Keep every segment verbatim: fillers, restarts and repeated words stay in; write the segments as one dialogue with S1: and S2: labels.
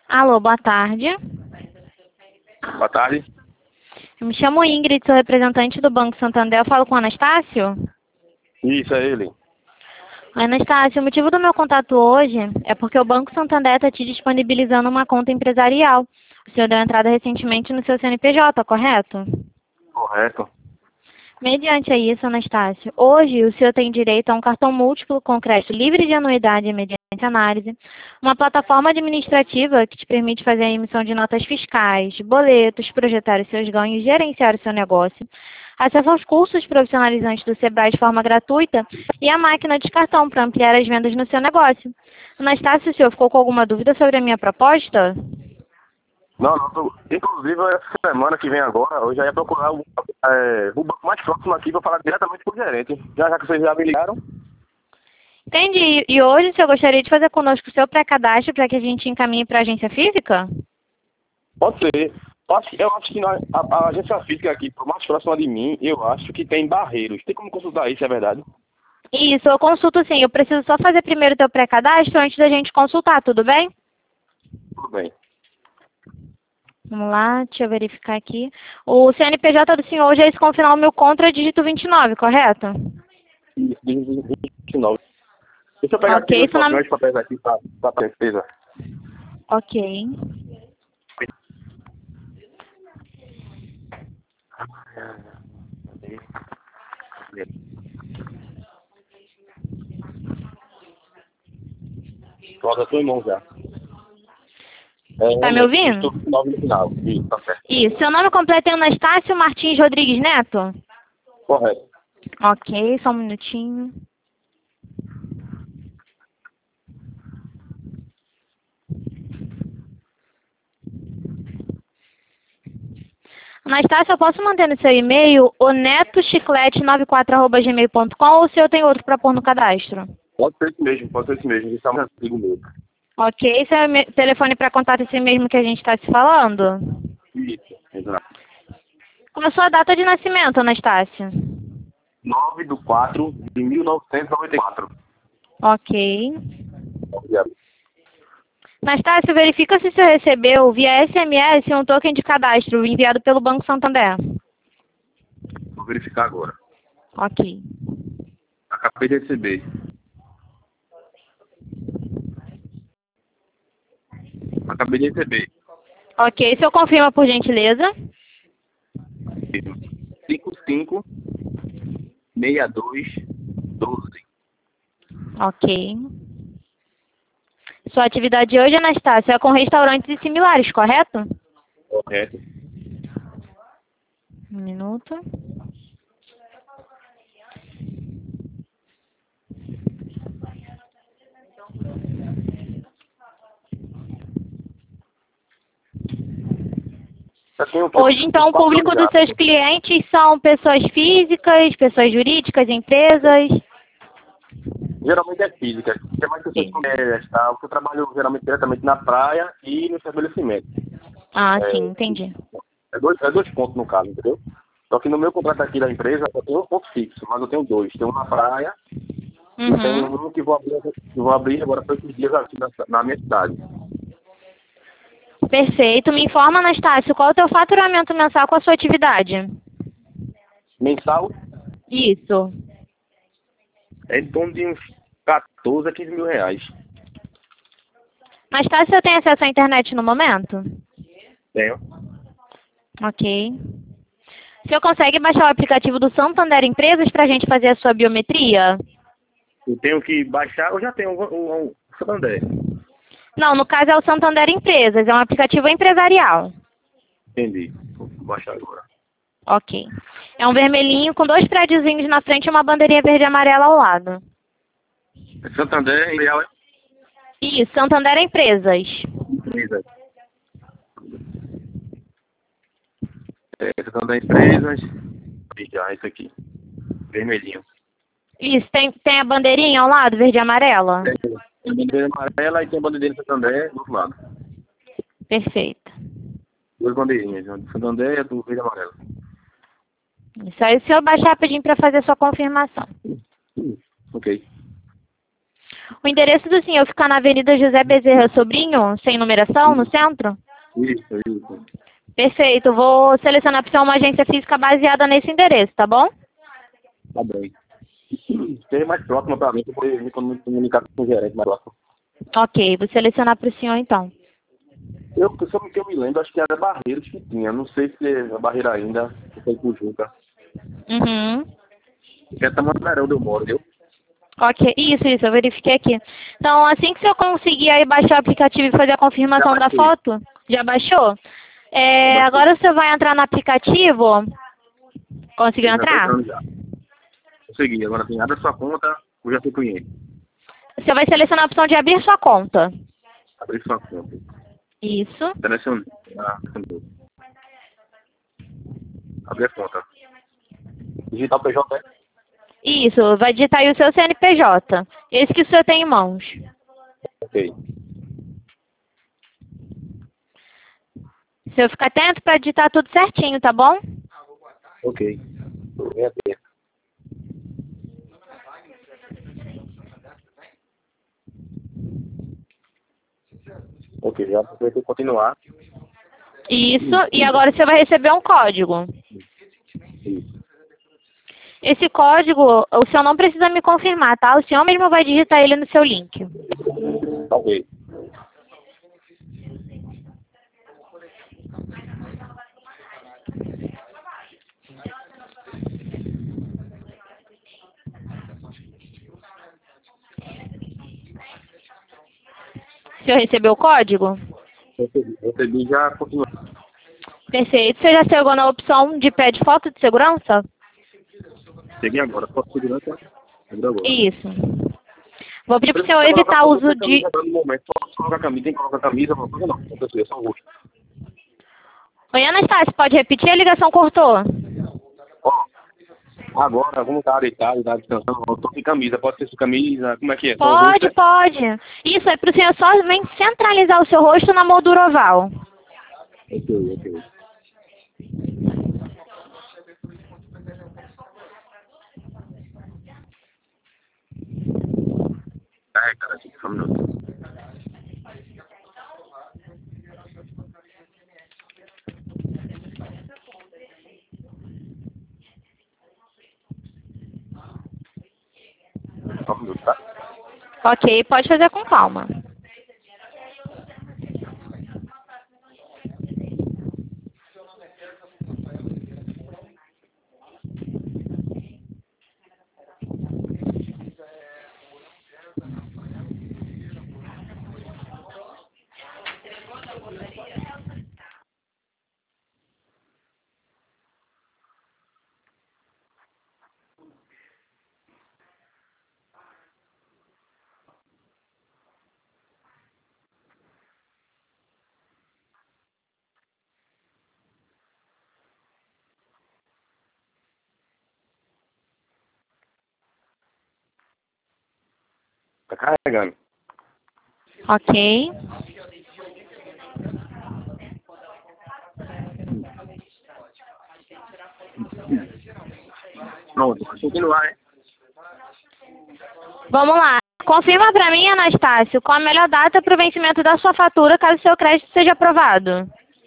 S1: Alô, boa tarde.
S2: Boa tarde.
S1: Eu me chamo Ingrid, sou representante do Banco Santander. Eu falo com o Anastácio?
S2: Isso, é ele.
S1: Oi, Anastácio, o motivo do meu contato hoje é porque o Banco Santander está te disponibilizando uma conta empresarial. O senhor deu entrada recentemente no seu C N P J, correto?
S2: Correto.
S1: Mediante a isso, Anastácio, hoje o senhor tem direito a um cartão múltiplo com crédito livre de anuidade mediante análise, uma plataforma administrativa que te permite fazer a emissão de notas fiscais, boletos, projetar os seus ganhos, gerenciar o seu negócio, acesso aos cursos profissionalizantes do Sebrae de forma gratuita e a máquina de cartão para ampliar as vendas no seu negócio. Anastácio, o senhor ficou com alguma dúvida sobre a minha proposta?
S2: Não, não, tô, inclusive essa semana que vem agora, eu já ia procurar o, é, o banco mais próximo aqui para falar diretamente com o gerente. Já, já que vocês já me ligaram.
S1: Entendi. E hoje o senhor gostaria de fazer conosco o seu pré-cadastro para que a gente encaminhe para a agência física?
S2: Pode ser. Eu acho, eu acho que na, a, a agência física aqui, mais próxima de mim, eu acho que tem Barreiros. Tem como consultar isso, é verdade?
S1: Isso, eu consulto sim. Eu preciso só fazer primeiro o teu pré-cadastro antes da gente consultar, tudo bem?
S2: Tudo bem.
S1: Vamos lá, deixa eu verificar aqui. O C N P J do senhor hoje é esse com final mil contra dígito vinte e nove, correto?
S2: Isso, vinte e nove. Deixa eu pegar
S1: Ok,
S2: aqui os
S1: seu nome...
S2: papéis, papéis aqui para a certeza.
S1: Ok.
S2: Pronto, eu estou em mão já. É,
S1: Tá me ouvindo?
S2: Estou com nove no final. Isso, tá certo.
S1: Isso, seu nome completo é Anastácio Martins Rodrigues Neto?
S2: Correto.
S1: Ok, só um minutinho. Anastácio, eu posso manter no seu e-mail o netochiclete noventa e quatro arroba gmail ponto com ou o senhor tem outro para pôr no cadastro?
S2: Pode ser esse mesmo, pode ser esse mesmo. Isso é um antigo meu.
S1: Ok, esse é o me- telefone para contato esse mesmo que a gente está se falando?
S2: Isso, exato.
S1: Qual a sua data de nascimento, Anastácio?
S2: nove de quatro de mil novecentos e noventa e quatro.
S1: Ok.
S2: Obrigado.
S1: Anastácio, verifica se o senhor recebeu via S M S um token de cadastro enviado pelo Banco Santander.
S2: Vou verificar agora.
S1: Ok.
S2: Acabei de receber. Acabei de receber.
S1: Ok, o senhor confirma por gentileza?
S2: cinco cinco seis dois doze.
S1: Ok. Sua atividade de hoje, Anastácio, é com restaurantes e similares, correto?
S2: Correto.
S1: Um minuto.
S2: Eu tenho
S1: Hoje, então, o público dos seus clientes são pessoas físicas, pessoas jurídicas, empresas?
S2: Geralmente é física. Tem mais pessoas
S1: Sim.
S2: com mulheres, tá? Porque eu trabalho geralmente diretamente na praia e no estabelecimento.
S1: Ah,
S2: É,
S1: sim, entendi.
S2: é, dois, é dois pontos no caso, entendeu? Só que no meu contrato aqui da empresa eu tenho um ponto fixo, mas eu tenho dois. Tem um na praia e eu tenho
S1: Uhum.
S2: um que vou abrir, que vou abrir agora para esses dias aqui na, na minha cidade.
S1: Perfeito. Me informa, Anastácio, qual é o teu faturamento mensal com a sua atividade?
S2: Mensal
S1: Isso.
S2: é em torno de uns quatorze a quinze mil reais.
S1: Anastácio, você tem acesso à internet no momento?
S2: Tenho.
S1: Ok. O senhor consegue baixar o aplicativo do Santander Empresas para a gente fazer a sua biometria?
S2: Eu tenho que baixar, eu já tenho o, o, o Santander.
S1: Não, no caso é o Santander Empresas, é um aplicativo empresarial.
S2: Entendi. Vou baixar agora.
S1: Ok. É um vermelhinho com dois prédiozinhos na frente e uma bandeirinha verde e amarela ao lado.
S2: Santander, em real, é
S1: Isso, Santander Empresas.
S2: empresa. É, Santander Empresas. E já, isso aqui. Vermelhinho.
S1: Isso, tem, tem a bandeirinha ao lado, verde e amarela?
S2: Tem a bandeira amarela e tem a bandeirinha de Santander do outro lado.
S1: Perfeito.
S2: Duas bandeirinhas, uma do Santander e a do verde e amarelo.
S1: Isso aí, o senhor baixar rapidinho para fazer a sua confirmação.
S2: Hum, ok.
S1: O endereço do senhor fica na Avenida José Bezerra Sobrinho, sem numeração, no centro?
S2: Isso, isso.
S1: Perfeito. Vou selecionar para você uma agência física baseada nesse endereço, tá bom?
S2: Tá bem. Seja mais próxima para mim, para poder me comunicar com o gerente mais próximo.
S1: Ok, vou selecionar para o senhor então.
S2: Eu, só que eu me lembro, acho que era Barreiros que tinha. Não sei se é a Barreira ainda, se foi Pujuca.
S1: Uhum.
S2: Que é Tamandaré onde eu moro, viu?
S1: Ok, isso, isso, eu verifiquei aqui. Então, assim que você conseguir aí baixar o aplicativo e fazer a confirmação
S2: Já
S1: da
S2: baixei.
S1: foto, já baixou? É,
S2: Já baixei.
S1: agora você vai entrar no aplicativo. Conseguiu
S2: Eu já tô
S1: entrar?
S2: entrando já. Consegui, agora tem abre sua conta, eu já sou cliente.
S1: Você vai selecionar a opção de abrir sua conta.
S2: Abrir sua conta.
S1: Isso.
S2: Selecionei. Ah, selecionei. Abrir a conta. Digital P J, é?
S1: Isso, vai digitar aí o seu C N P J. Esse que o senhor tem em mãos.
S2: Ok.
S1: O senhor fica atento para digitar tudo certinho, tá bom?
S2: Ok. Vem aqui. Ok, já apertei continuar.
S1: Isso, e agora você vai receber um código.
S2: Isso.
S1: Esse código, o senhor não precisa me confirmar, tá? O senhor mesmo vai digitar ele no seu link.
S2: Ok.
S1: O senhor recebeu o código?
S2: Recebi, recebi já continua.
S1: Perfeito. Você já chegou na opção de pede foto de segurança?
S2: Cheguei agora, foto de segurança. Chegou agora.
S1: Isso. Vou pedir para o senhor
S2: Precisa
S1: evitar
S2: colocar
S1: o
S2: foto
S1: uso
S2: da
S1: de...
S2: camisa agora no momento. Só colocar a camisa, tem que colocar a camisa, alguma coisa não. Não precisa, é só o rosto.
S1: Oi, Anastácio, pode repetir? A ligação cortou.
S2: Ó, agora, vamos estar deitado, estar descansando, eu tô sem camisa, pode ser sem camisa, como é que é? Só o rosto,
S1: Pode,
S2: é?
S1: pode. Isso, é para o senhor somente centralizar o seu rosto na moldura oval.
S2: Ok, ok. Carregando aqui, só um minuto. Só um minuto, tá?
S1: Ok, pode fazer com calma.
S2: Tá carregando.
S1: Ok.
S2: Pronto, pode continuar, né?
S1: Vamos lá. Confirma para mim, Anastácio, qual a melhor data para o vencimento da sua fatura caso seu crédito seja aprovado.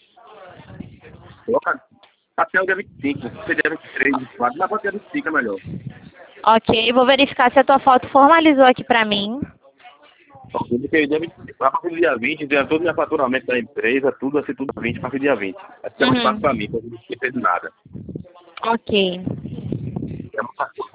S2: Coloca até o dia vinte e cinco, se dia vinte e três, vinte e quatro, mas pode dia vinte e cinco é melhor.
S1: Ok, vou verificar se a tua foto formalizou aqui para mim.
S2: Porque dia vinte e cinco, a partir do dia vinte, tem todo o meu faturamento da empresa, tudo vai ser tudo vinte, a partir do dia vinte. Até muito fácil
S1: Uhum.
S2: pra mim, porque eu não esquecer de nada.
S1: Ok.
S2: É muita coisa.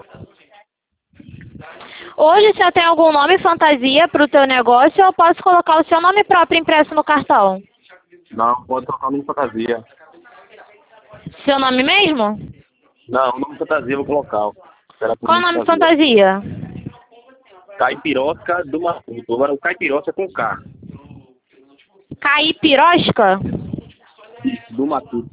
S1: Hoje, você tem algum nome fantasia para o teu negócio ou eu posso colocar o seu nome próprio impresso no cartão?
S2: Não, pode colocar o nome de fantasia.
S1: Seu nome mesmo?
S2: Não, o nome de fantasia eu vou colocar. Será que o
S1: Qual o
S2: nome
S1: nome
S2: de
S1: de fantasia?
S2: Caipirosca do Matuto. Agora o Caipirosca é com K.
S1: Caipirosca?
S2: Isso, do Matuto.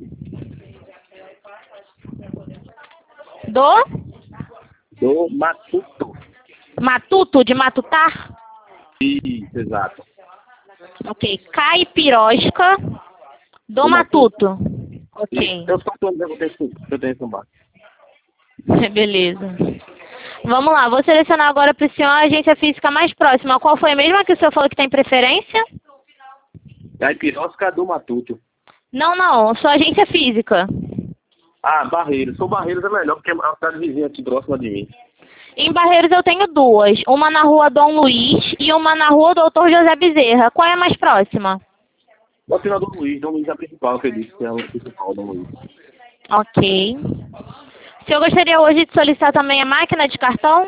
S1: Do?
S2: Do Matuto.
S1: Matuto, de matutar?
S2: Isso, exato.
S1: Ok. Caipirosca do,
S2: Do
S1: Matuto.
S2: Matuto.
S1: Ok.
S2: Eu só estou dizendo que eu tenho isso embaixo.
S1: Beleza. Vamos lá, vou selecionar agora para o senhor a agência física mais próxima. Qual foi mesmo que o senhor falou que tem preferência?
S2: Caipirosca do Matuto.
S1: Não, não, sua agência física.
S2: Ah, Barreiros. Sou Barreiros é melhor, porque é uma cidade vizinha aqui próxima de mim.
S1: Em Barreiros eu tenho duas, uma na rua Dom Luiz e uma na rua Doutor José Bezerra. Qual é a mais próxima?
S2: Bota na Dom Luiz. Dom Luiz é a principal, acredito que é a principal, Dom Luiz.
S1: Ok. O senhor gostaria hoje de solicitar também a máquina de cartão?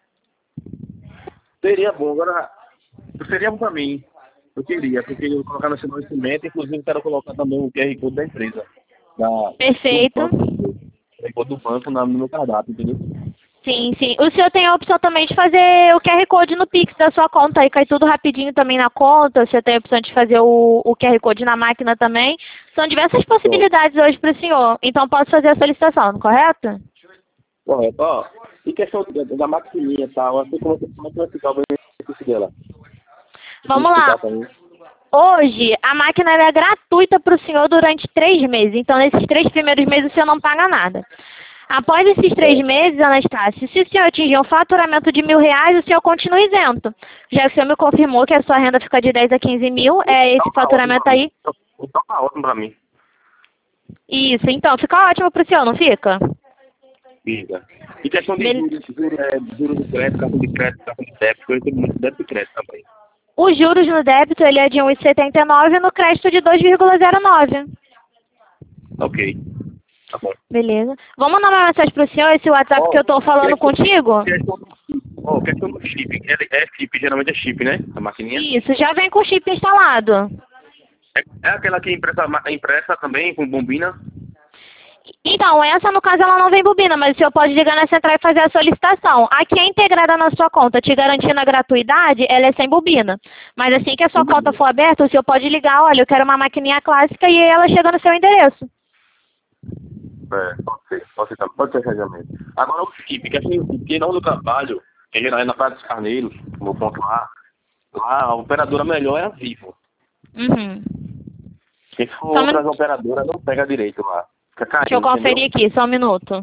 S2: Seria bom, agora seria bom pra mim. Eu queria, porque eu vou colocar no estabelecimento, inclusive quero colocar também o Q R Code da empresa. Da,
S1: Perfeito.
S2: Do banco, o Q R Code do banco na, no meu cardápio, entendeu?
S1: Sim, sim. O senhor tem a opção também de fazer o Q R Code no Pix da sua conta, aí cai tudo rapidinho também na conta. O senhor tem a opção de fazer o, o Q R Code na máquina também. São diversas possibilidades hoje para o senhor. Então posso fazer a solicitação, correto?
S2: Correto. Ó, e questão da, da maquininha e tal, assim como você como é que vai ficar o benefício dela?
S1: Vamos lá. Hoje, a máquina ela é gratuita para o senhor durante três meses. Então, nesses três primeiros meses, o senhor não paga nada. Após esses três meses, Anastácio, se o senhor atingir um faturamento de mil reais, o senhor continua isento. Já que o senhor me confirmou que a sua renda fica de dez a quinze mil, é esse faturamento aí.
S2: Então tá ótimo pra mim.
S1: Isso, então, fica ótimo para o senhor, não fica?
S2: Fica. E questão de
S1: Bele...
S2: juros, juros, é, juros do crédito, cartão de crédito, cartão de débito, eu tenho muito débito e crédito também.
S1: Os juros no débito ele é de um vírgula setenta e nove e no crédito de dois vírgula zero nove.
S2: Ok. Tá bom.
S1: Beleza. Vamos mandar uma mensagem pro senhor, esse WhatsApp oh, que eu tô falando questão, contigo?
S2: Questão do, oh, questão do chip. É, é chip, geralmente é chip, né? A maquininha.
S1: Isso, já vem com chip instalado.
S2: É, é aquela que impressa, impressa também, com bombina?
S1: Então, essa no caso ela não vem bobina, mas o senhor pode ligar na central e fazer a solicitação. Aqui é integrada na sua conta, te garantindo a gratuidade, ela é sem bobina. Mas assim que a sua uhum. conta for aberta, o senhor pode ligar, olha, eu quero uma maquininha clássica e ela chega no seu endereço.
S2: É, pode ser, pode ser, pode ser realmente. Agora o chip, que assim, que não do trabalho, que é na Praia dos Carneiros, no ponto lá, lá a operadora melhor é a Vivo.
S1: Uhum.
S2: Se for outras operadoras, não pega direito lá. Fica carinho,
S1: deixa eu conferir entendeu? Aqui, só um minuto.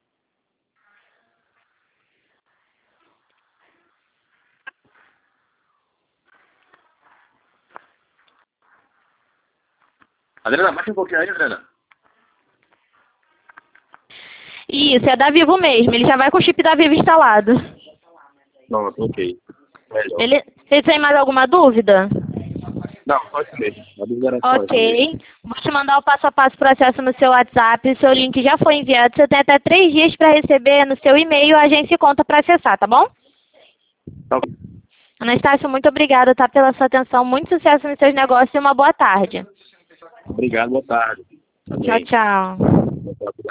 S2: Adriana, baixa um pouquinho aí, Adriana.
S1: Isso, é da Vivo mesmo. Ele já vai com o chip da Vivo instalado.
S2: Não, ok. Melhor.
S1: Ele, você tem mais alguma dúvida?
S2: Não, só isso mesmo. A dúvida era só
S1: ok. Vou te mandar o passo a passo para acesso no seu WhatsApp. O seu link já foi enviado. Você tem até três dias para receber no seu e-mail a agência conta para acessar, tá bom?
S2: Ok.
S1: Anastácio, muito obrigada, tá, pela sua atenção. Muito sucesso nos seus negócios e uma boa tarde.
S2: Obrigado, boa tarde.
S1: Tchau, tchau.
S2: Boa tarde.